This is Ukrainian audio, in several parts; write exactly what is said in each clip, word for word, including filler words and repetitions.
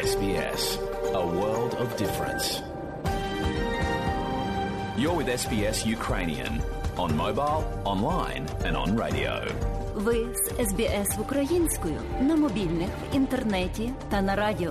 Ес Бі Ес. A world of difference. You're with Ес Бі Ес Ukrainian on mobile, online and on radio. Ви з Ес Бі Ес українською на мобільних, в інтернеті та на радіо.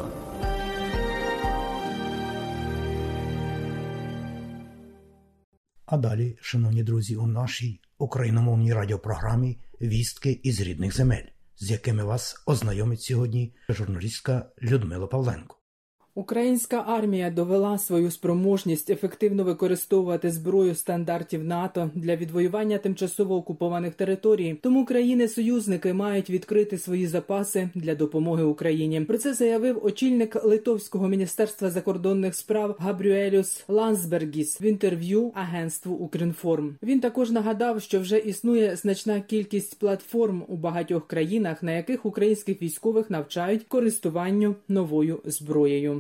А далі, шановні друзі, у нашій україномовній радіопрограмі «Вістки із рідних земель», з якими вас ознайомить сьогодні журналістка Людмила Павленко. Українська армія довела свою спроможність ефективно використовувати зброю стандартів НАТО для відвоювання тимчасово окупованих територій. Тому країни-союзники мають відкрити свої запаси для допомоги Україні. Про це заявив очільник Литовського міністерства закордонних справ Габріелюс Ландсбергіс в інтерв'ю агентству «Укрінформ». Він також нагадав, що вже існує значна кількість платформ у багатьох країнах, на яких українських військових навчають користуванню новою зброєю.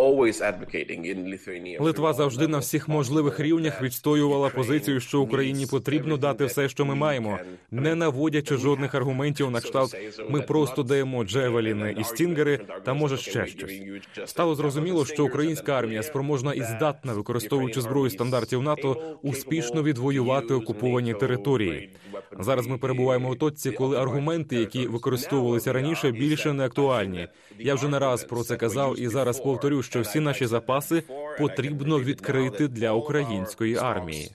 Литва завжди на всіх можливих рівнях відстоювала позицію, що Україні потрібно дати все, що ми маємо, не наводячи жодних аргументів на кшталт «ми просто даємо джевеліни і стінгери» та може ще щось. Стало зрозуміло, що українська армія спроможна і здатна, використовуючи зброю стандартів НАТО, успішно відвоювати окуповані території. Зараз ми перебуваємо у точці, коли аргументи, які використовувалися раніше, більше не актуальні. Я вже не раз про це казав і зараз повторю, що всі наші запаси потрібно відкрити для української армії.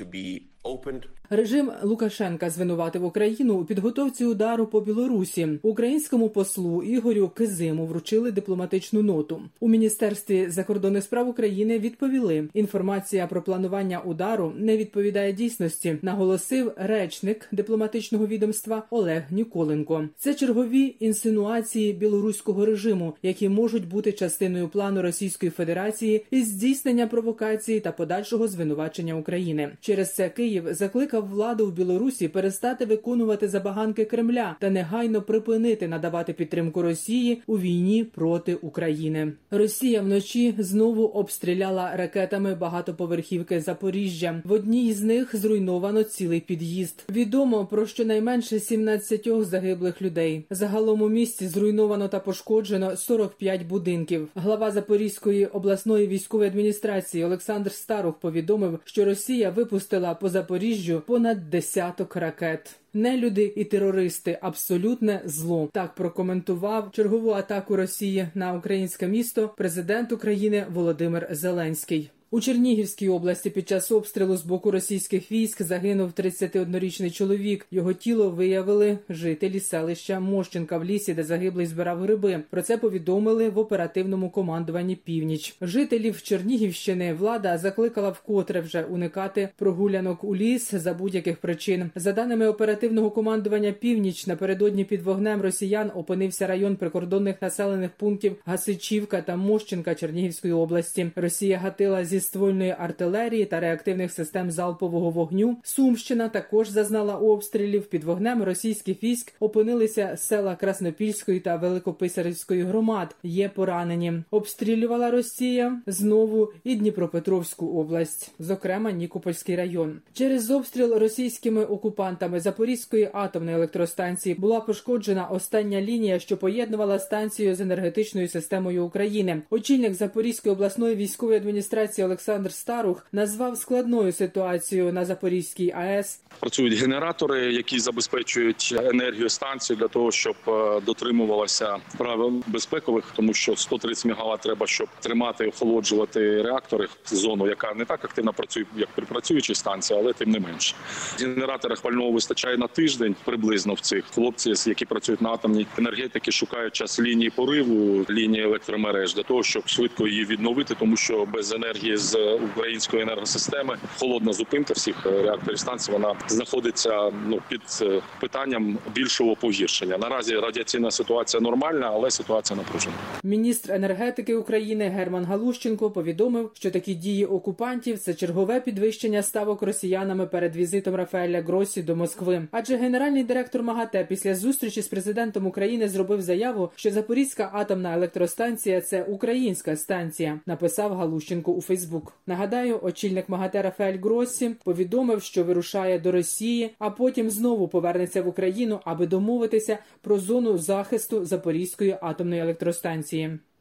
Режим Лукашенка звинуватив Україну у підготовці удару по Білорусі. Українському послу Ігорю Кизиму вручили дипломатичну ноту. У Міністерстві закордонних справ України відповіли: інформація про планування удару не відповідає дійсності, наголосив речник дипломатичного відомства Олег Ніколенко. Це чергові інсинуації білоруського режиму, які можуть бути частиною плану Російської Федерації із здійснення провокації та подальшого звинувачення України. Через це Київ закликав владу в Білорусі перестати виконувати забаганки Кремля та негайно припинити надавати підтримку Росії у війні проти України. Росія вночі знову обстріляла ракетами багатоповерхівки Запоріжжя. В одній з них зруйновано цілий під'їзд. Відомо про щонайменше сімнадцять загиблих людей. Загалом у місті зруйновано та пошкоджено сорок п'ять будинків. Глава Запорізької обласної військової адміністрації Олександр Старух повідомив, що Росія випустила по Запоріжжю понад десяток ракет. Нелюди і терористи – абсолютне зло. Так прокоментував чергову атаку Росії на українське місто президент України Володимир Зеленський. У Чернігівській області під час обстрілу з боку російських військ загинув тридцятиоднорічний чоловік. Його тіло виявили жителі селища Мощенка в лісі, де загиблий збирав гриби. Про це повідомили в оперативному командуванні «Північ». Жителів Чернігівщини влада закликала вкотре вже уникати прогулянок у ліс за будь-яких причин. За даними оперативного командування «Північ», напередодні під вогнем росіян опинився район прикордонних населених пунктів Гасичівка та Мощенка Чернігівської області. Росія гатила зі ствольної артилерії та реактивних систем залпового вогню. Сумщина також зазнала обстрілів. Під вогнем російських військ опинилися села Краснопільської та Великописарівської громад. Є поранені. Обстрілювала Росія знову і Дніпропетровську область, зокрема Нікопольський район. Через обстріл російськими окупантами Запорізької атомної електростанції була пошкоджена остання лінія, що поєднувала станцію з енергетичною системою України. Очільник Запорізької обласної військової адміністрації Олександр Старух назвав складною ситуацію на Запорізькій АЕС. Працюють генератори, які забезпечують енергію станції для того, щоб дотримувалося правил безпекових, тому що сто тридцять мегаватт треба, щоб тримати і охолоджувати реактори, зону, яка не так активно працює, як при працюючій станції, але тим не менше. В генераторах пального вистачає на тиждень приблизно в цих. Хлопці, які працюють на атомній енергетиці, шукають час лінії пориву, лінії електромереж для того, щоб швидко її відновити, тому що без енергії з української енергосистеми холодна зупинка всіх реакторів станції, вона знаходиться ну, під питанням більшого погіршення. Наразі радіаційна ситуація нормальна, але ситуація напружена. Міністр енергетики України Герман Галущенко повідомив, що такі дії окупантів – це чергове підвищення ставок росіянами перед візитом Рафаеля Гроссі до Москви. Адже генеральний директор МАГАТЕ після зустрічі з президентом України зробив заяву, що Запорізька атомна електростанція – це українська станція, написав Галущенко у Фейсбук. Нагадаю, очільник МАГАТЕ Рафаель Гроссі повідомив, що вирушає до Росії, а потім знову повернеться в Україну, аби домовитися про зону захисту Запорізької атомної електростанції.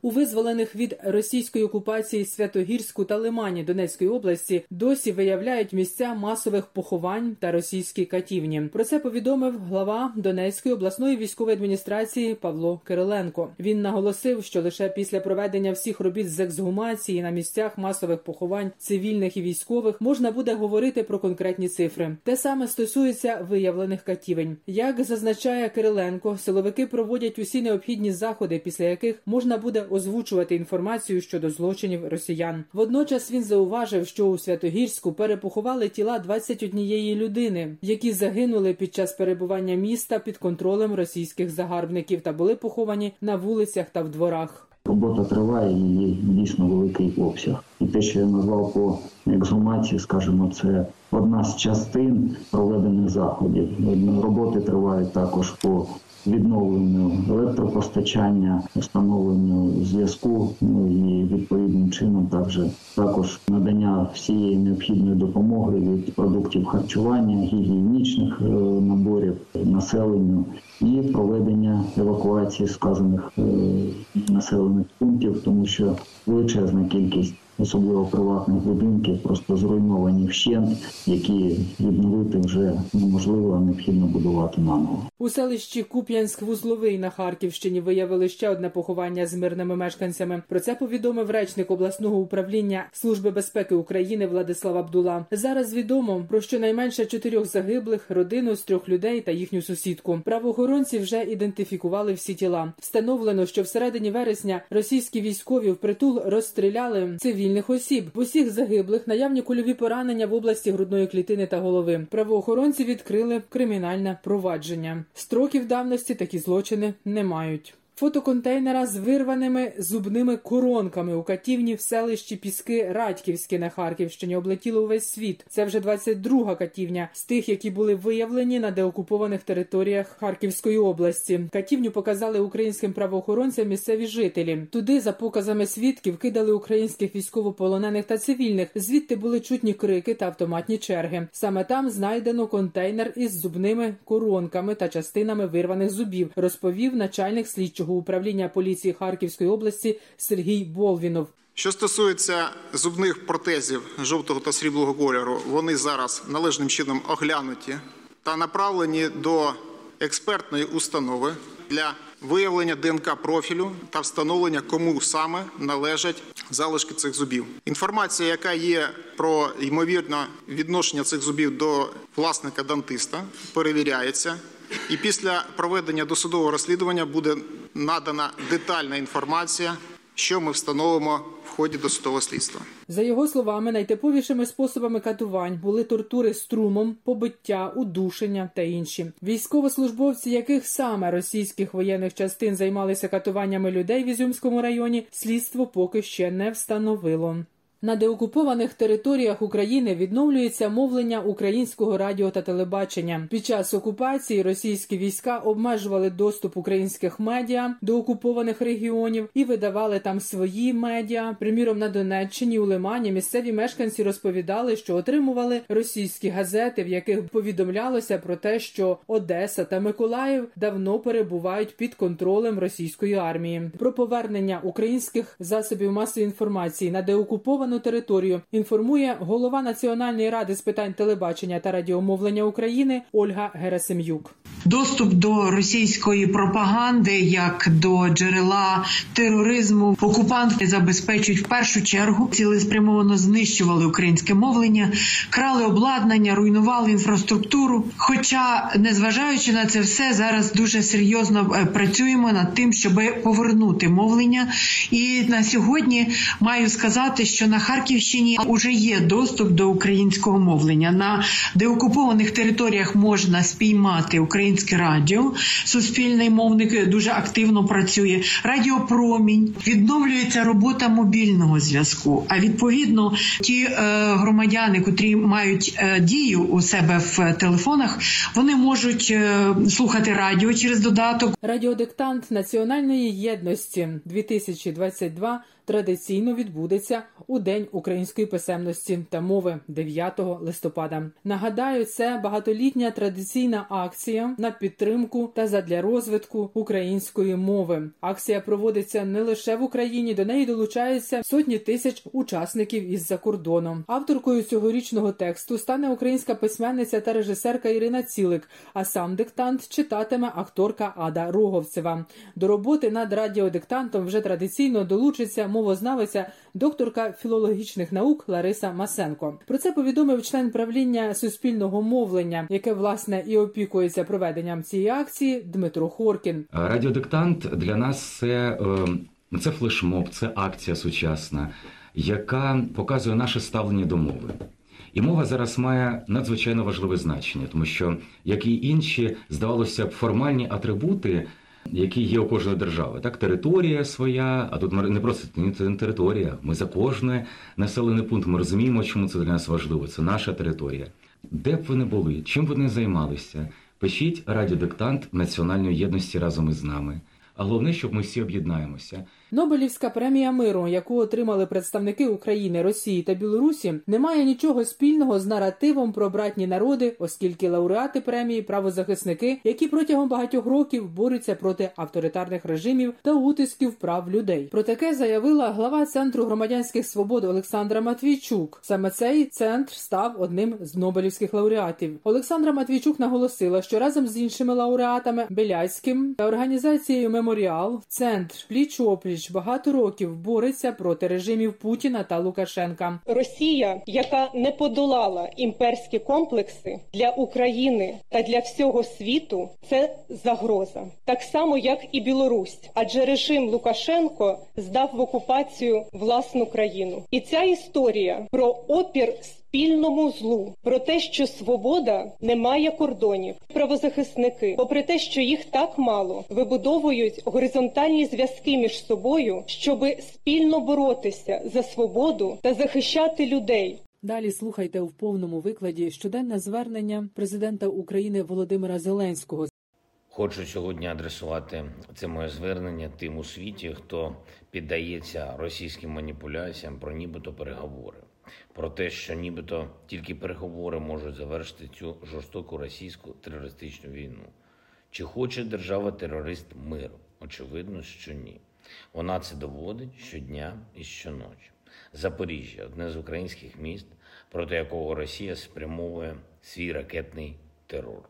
У визволених від російської окупації Святогірську та Лимані Донецької області досі виявляють місця масових поховань та російські катівні. Про це повідомив глава Донецької обласної військової адміністрації Павло Кириленко. Він наголосив, що лише після проведення всіх робіт з ексгумації на місцях масових поховань цивільних і військових можна буде говорити про конкретні цифри. Те саме стосується виявлених катівень. Як зазначає Кириленко, силовики проводять усі необхідні заходи, після яких можна буде озвучувати інформацію щодо злочинів росіян. Водночас він зауважив, що у Святогірську перепоховали тіла двадцять однієї людини, які загинули під час перебування міста під контролем російських загарбників та були поховані на вулицях та в дворах. Робота триває і є дійсно великий обсяг. І те, що я назвав по ексгумації, скажімо, це одна з частин проведених заходів. Роботи тривають також по відновленню електропостачання, встановленню зв'язку, ну і відповідним чином також, також надання всієї необхідної допомоги від продуктів харчування, гігієнічних наборів населенню і проведення евакуації сказаних населених пунктів, тому що величезна кількість особливо приватних будинків, просто зруйновані вщент, які відновити вже неможливо, а необхідно будувати наново. У селищі Куп'янськ-Вузловий на Харківщині виявили ще одне поховання з мирними мешканцями. Про це повідомив речник обласного управління Служби безпеки України Владислав Абдула. Зараз відомо про щонайменше чотирьох загиблих, родину з трьох людей та їхню сусідку. Правоохоронці вже ідентифікували всі тіла. Встановлено, що всередині вересня російські військові впритул розстріляли цивільних осіб. В усіх загиблих наявні кульові поранення в області грудної клітини та голови. Правоохоронці відкрили кримінальне провадження. Строків давності такі злочини не мають. Фото контейнера з вирваними зубними коронками у катівні в селищі Піски Радьківське на Харківщині облетіло увесь світ. Це вже двадцять друга катівня з тих, які були виявлені на деокупованих територіях Харківської області. Катівню показали українським правоохоронцям місцеві жителі. Туди, за показами свідків, кидали українських військовополонених та цивільних. Звідти були чутні крики та автоматні черги. Саме там знайдено контейнер із зубними коронками та частинами вирваних зубів, розповів начальник слідчого управління поліції Харківської області Сергій Болвінов. Що стосується зубних протезів жовтого та сріблого кольору, вони зараз належним чином оглянуті та направлені до експертної установи для виявлення ДНК-профілю та встановлення, кому саме належать залишки цих зубів. Інформація, яка є про ймовірне відношення цих зубів до власника-дантиста, перевіряється. І після проведення досудового розслідування буде надана детальна інформація, що ми встановимо в ході досудового слідства. За його словами, найтиповішими способами катувань були тортури струмом, побиття, удушення та інші. Військовослужбовці, яких саме російських воєнних частин займалися катуваннями людей в Ізюмському районі, слідство поки ще не встановило. На деокупованих територіях України відновлюється мовлення українського радіо та телебачення. Під час окупації російські війська обмежували доступ українських медіа до окупованих регіонів і видавали там свої медіа. Приміром, на Донеччині у Лимані місцеві мешканці розповідали, що отримували російські газети, в яких повідомлялося про те, що Одеса та Миколаїв давно перебувають під контролем російської армії. Про повернення українських засобів масової інформації на деокупованих територію інформує голова Національної ради з питань телебачення та радіомовлення України Ольга Герасим'юк. Доступ до російської пропаганди як до джерела тероризму окупанти забезпечують в першу чергу. Цілеспрямовано знищували українське мовлення, крали обладнання, руйнували інфраструктуру. Хоча, незважаючи на це все, зараз дуже серйозно працюємо над тим, щоб повернути мовлення. І на сьогодні маю сказати, що на Харківщині вже є доступ до українського мовлення. На деокупованих територіях можна спіймати українське радіо. Суспільний мовник дуже активно працює. Радіо «Промінь». Відновлюється робота мобільного зв'язку. А відповідно, ті е, громадяни, котрі мають е, дію у себе в телефонах, вони можуть е, слухати радіо через додаток. Радіодиктант Національної єдності дві тисячі двадцять два традиційно відбудеться у день День української писемності та мови дев'ятого листопада. Нагадаю, це багатолітня традиційна акція на підтримку та задля розвитку української мови. Акція проводиться не лише в Україні, до неї долучаються сотні тисяч учасників із-за кордону. Авторкою цьогорічного тексту стане українська письменниця та режисерка Ірина Цілик, а сам диктант читатиме акторка Ада Роговцева. До роботи над радіодиктантом вже традиційно долучиться мовознавиця, докторка філологічних наук Лариса Масенко. Про це повідомив член правління суспільного мовлення, яке, власне, і опікується проведенням цієї акції, Дмитро Хоркін. Радіодиктант для нас це, це флешмоб, це акція сучасна, яка показує наше ставлення до мови. І мова зараз має надзвичайно важливе значення, тому що, як і інші, здавалося б, формальні атрибути, які є у кожної держави. Так, територія своя, а тут не просто не територія, ми за кожний населений пункт, ми розуміємо, чому це для нас важливо, це наша територія. Де б ви не були, чим ви не займалися, пишіть радіодиктант національної єдності разом із нами. А головне, щоб ми всі об'єднаємося. Нобелівська премія миру, яку отримали представники України, Росії та Білорусі, не має нічого спільного з наративом про братні народи, оскільки лауреати премії – правозахисники, які протягом багатьох років борються проти авторитарних режимів та утисків прав людей. Про таке заявила глава Центру громадянських свобод Олександра Матвійчук. Саме цей центр став одним з нобелівських лауреатів. Олександра Матвійчук наголосила, що разом з іншими лауреатами Беляцьким та організацією «Меморіал» центр пліч-опліч багато років бореться проти режимів Путіна та Лукашенка. Росія, яка не подолала імперські комплекси, для України та для всього світу – це загроза. Так само, як і Білорусь. Адже режим Лукашенко здав в окупацію власну країну. І ця історія про опір спільному злу, про те, що свобода не має кордонів. Правозахисники, попри те, що їх так мало, вибудовують горизонтальні зв'язки між собою, щоби спільно боротися за свободу та захищати людей. Далі слухайте в повному викладі щоденне звернення президента України Володимира Зеленського. Хочу сьогодні адресувати це моє звернення тим у світі, хто піддається російським маніпуляціям про нібито переговори. Про те, що нібито тільки переговори можуть завершити цю жорстоку російську терористичну війну. Чи хоче держава-терорист миру? Очевидно, що ні. Вона це доводить щодня і щоночі. Запоріжжя – одне з українських міст, проти якого Росія спрямовує свій ракетний терор.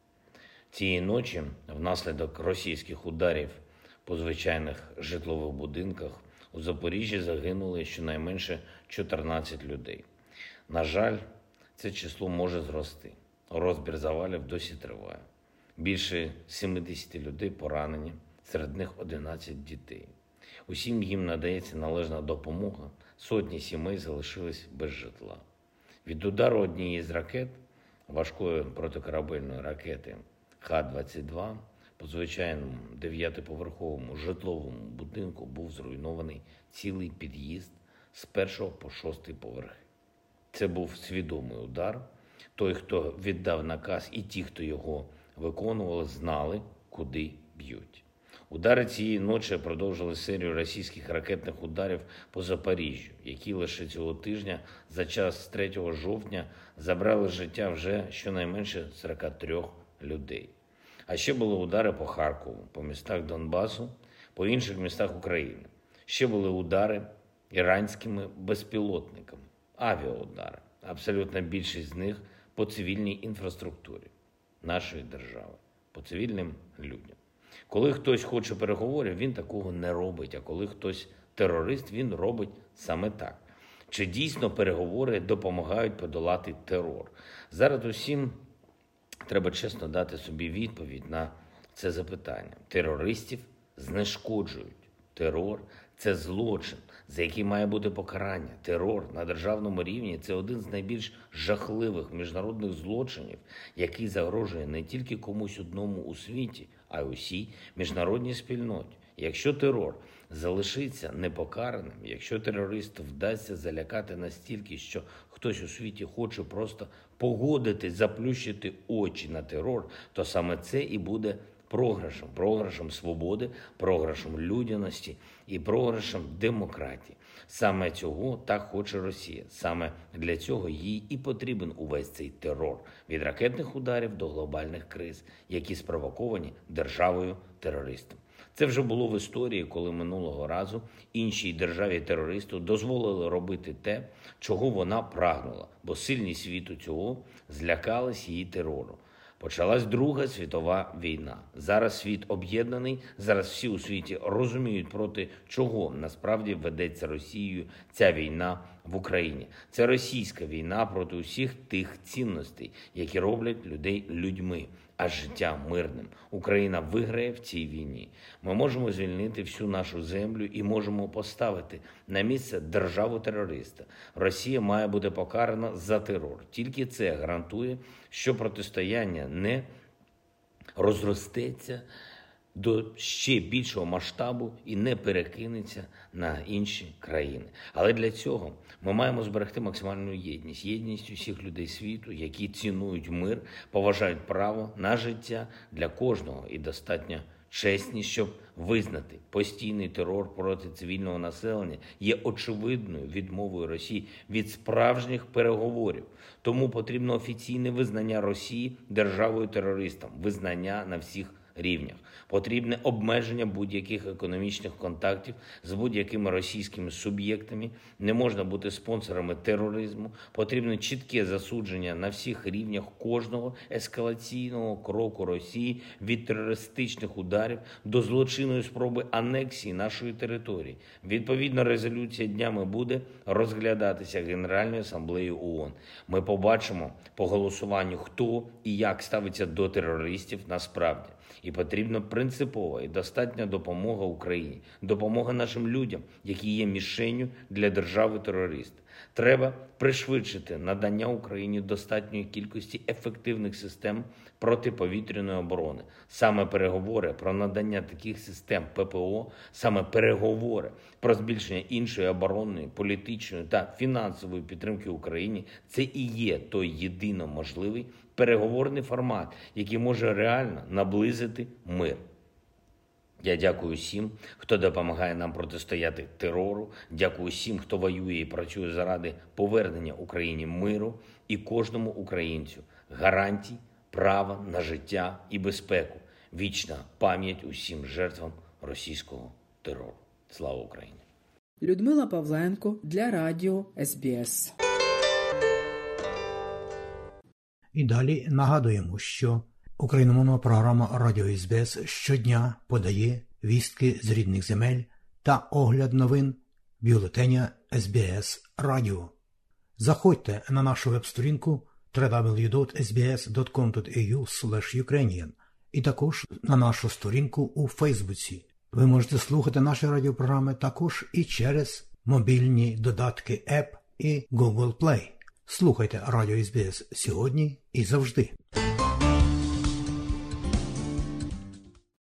Цієї ночі внаслідок російських ударів по звичайних житлових будинках у Запоріжжі загинули щонайменше чотирнадцять людей. На жаль, це число може зрости. Розбір завалів досі триває. Більше сімдесят людей поранені, серед них одинадцять дітей. Усім їм надається належна допомога, сотні сімей залишились без житла. Від удару однієї з ракет, важкої протикорабельної ракети Х двадцять два, по звичайному дев'ятиповерховому житловому будинку був зруйнований цілий під'їзд з першого по шостий поверх. Це був свідомий удар. Той, хто віддав наказ, і ті, хто його виконували, знали, куди б'ють. Удари цієї ночі продовжили серію російських ракетних ударів по Запоріжжю, які лише цього тижня за час з третього жовтня забрали життя вже щонайменше сорок три людей. А ще були удари по Харкову, по містах Донбасу, по інших містах України. Ще були удари іранськими безпілотниками, авіаудари. Абсолютна більшість з них по цивільній інфраструктурі нашої держави, по цивільним людям. Коли хтось хоче переговорів, він такого не робить, а коли хтось терорист, він робить саме так. Чи дійсно переговори допомагають подолати терор? Зараз усім треба чесно дати собі відповідь на це запитання. Терористів знешкоджують. Терор – це злочин, за який має бути покарання. Терор на державному рівні – це один з найбільш жахливих міжнародних злочинів, який загрожує не тільки комусь одному у світі, а й усій міжнародній спільноті. Якщо терор залишиться непокараним, якщо терористу вдасться залякати настільки, що хтось у світі хоче просто погодитись, заплющити очі на терор, то саме це і буде програшем, програшем свободи, програшем людяності і програшем демократії. Саме цього так хоче Росія. Саме для цього їй і потрібен увесь цей терор. Від ракетних ударів до глобальних криз, які спровоковані державою-терористом. Це вже було в історії, коли минулого разу іншій державі-терористу дозволили робити те, чого вона прагнула, бо сильні світу цього злякались її терору. Почалась Друга світова війна. Зараз світ об'єднаний, зараз всі у світі розуміють, проти чого насправді ведеться Росією ця війна в Україні. Це російська війна проти усіх тих цінностей, які роблять людей людьми, а життя мирним. Україна виграє в цій війні. Ми можемо звільнити всю нашу землю і можемо поставити на місце державу-терориста. Росія має бути покарана за терор. Тільки це гарантує, що протистояння не розростеться до ще більшого масштабу і не перекинеться на інші країни. Але для цього ми маємо зберегти максимальну єдність. Єдність усіх людей світу, які цінують мир, поважають право на життя для кожного і достатньо чесні, щоб визнати постійний терор проти цивільного населення є очевидною відмовою Росії від справжніх переговорів. Тому потрібно офіційне визнання Росії державою-терористом, визнання на всіх рівнях. Потрібне обмеження будь-яких економічних контактів з будь-якими російськими суб'єктами. Не можна бути спонсорами тероризму. Потрібне чітке засудження на всіх рівнях кожного ескалаційного кроку Росії від терористичних ударів до злочинної спроби анексії нашої території. Відповідна резолюція днями буде розглядатися Генеральною асамблеєю ООН. Ми побачимо по голосуванню, хто і як ставиться до терористів насправді. І потрібна принципова і достатня допомога Україні, допомога нашим людям, які є мішенню для держави-терориста. Треба пришвидшити надання Україні достатньої кількості ефективних систем протиповітряної оборони. Саме переговори про надання таких систем ППО, саме переговори про збільшення іншої оборонної, політичної та фінансової підтримки Україні – це і є той єдино можливий переговорний формат, який може реально наблизити мир. Я дякую всім, хто допомагає нам протистояти терору, дякую всім, хто воює і працює заради повернення Україні миру і кожному українцю гарантій права на життя і безпеку. Вічна пам'ять усім жертвам російського терору. Слава Україні! Людмила Павленко для радіо ес бі ес. І далі нагадуємо, що україномовна програма Радіо ес бі ес щодня подає вістки з рідних земель та огляд новин бюлетеня ес бі ес Радіо. Заходьте на нашу веб-сторінку дабл ю дабл ю дабл ю крапка ес бі ес крапка ком крапка ей ю слеш юкрейніан і також на нашу сторінку у Фейсбуці. Ви можете слухати наші радіопрограми також і через мобільні додатки App і Google Play. Слухайте Радіо ес бі ес сьогодні і завжди.